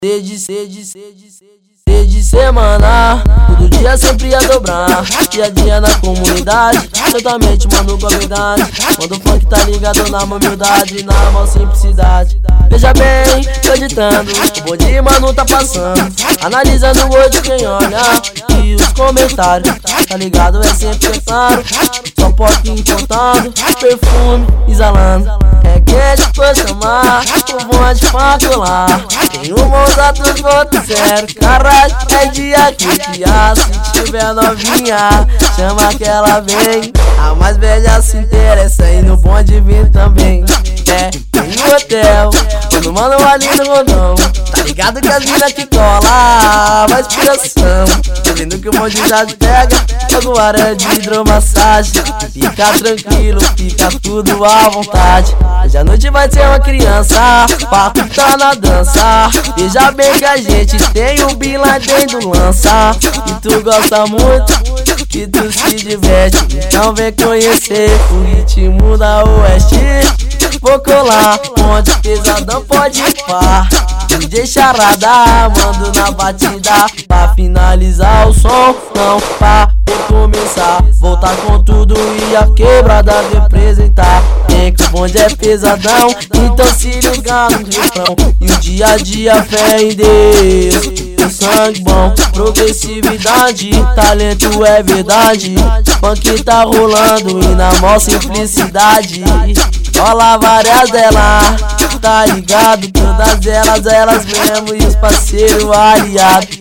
Desde semana, todo dia sempre a dobrar. Dia a dia na comunidade, totalmente mano com a verdade. Quando o funk tá ligado na humildade, na maior simplicidade. Veja bem, tô ditando, o bonde mano tá passando, analisando o olho de quem olha e os comentários. Tá ligado, é sempre claro, só pode importado, perfume exalando. É quente por chamar, o bonde pra colar. Tem uns atos, outros zero. Caralho, é dia que se tiver novinha, chama que ela vem. A mais velha se interessa e no bonde vir também. É, tem um hotel, quando mano ali no rodão. Tá ligado que as mina que cola, vai inspiração. Tá vendo que o bonde já te pega, logo área de hidromassagem. Fica tranquilo, fica tudo à vontade. Hoje a noite vai ser uma criança, papo tá na dança. Veja bem que a gente tem um Bin Laden do lança. E tu gosta muito, que tu se diverte, então vem conhecer o ritmo da Oeste. Vou colar, onde pesadão pode ir pá. DJ Charada, mando na batida, pra finalizar o som, não pra recomeçar. Voltar com tudo e a quebrada representar. Tem que o bonde é pesadão, então se liga no refrão. E o dia a dia fé em Deus, o sangue bom, progressividade, talento é verdade. Funk tá rolando e na maior simplicidade. Rola várias delas, tá ligado? Todas elas mesmo e os parceiros aliados.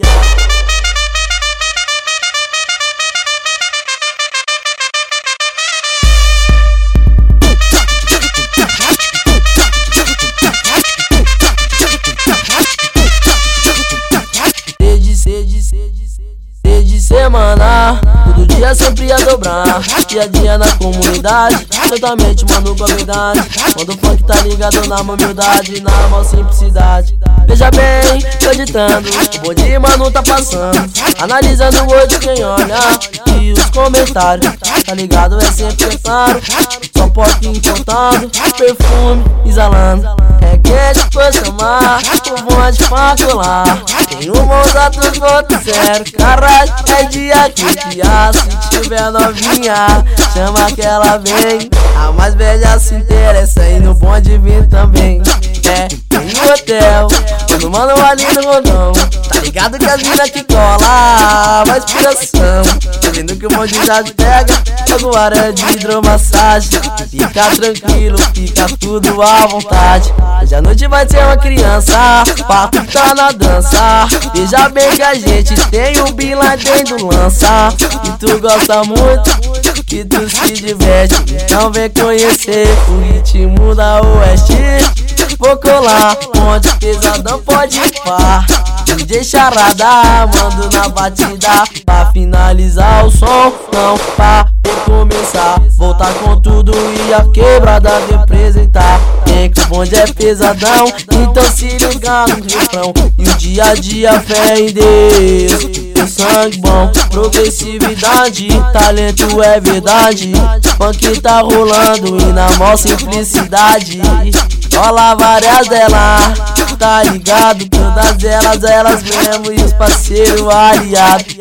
Desde semana, todo dia sempre a dobrar. Dia a dia na comunidade, totalmente mano com a verdade. Quando o funk tá ligado na humildade, na maior simplicidade. Veja bem, tô ditando, o bonde mano tá passando, analisando o olho de quem olha e os comentários. Tá ligado, é sempre claro, só pode importado, perfume exalando. É quente por chamar, o bonde pra colar. Tem uns atos, outros zero. Caralho, é dia que se tiver novinha, chama que ela vem. A mais velha se interessa e no bonde vir também. É, tem um hotel, quando mano ali no rodão. Tá ligado que as mina que cola, vai inspiração. Tá vendo que o bonde já te pega, logo área de hidromassagem. Fica tranquilo, fica tudo à vontade. Hoje a noite vai ser uma criança, papo tá na dança. Veja bem que a gente tem um Bin Laden do lança. E tu gosta muito, que tu se diverte, então vem conhecer o ritmo da Oeste. Vou colar, onde pesadão pode ir pá. DJ Charada, mando na batida, pra finalizar o som, não pra recomeçar. Voltar com tudo e a quebrada representar. Tem que o bonde é pesadão, então se liga no refrão. E o dia a dia fé em Deus, o sangue bom, progressividade, talento é verdade. Funk tá rolando e na maior simplicidade. Rola várias delas, tá ligado? Todas elas mesmo e os parceiros aliados.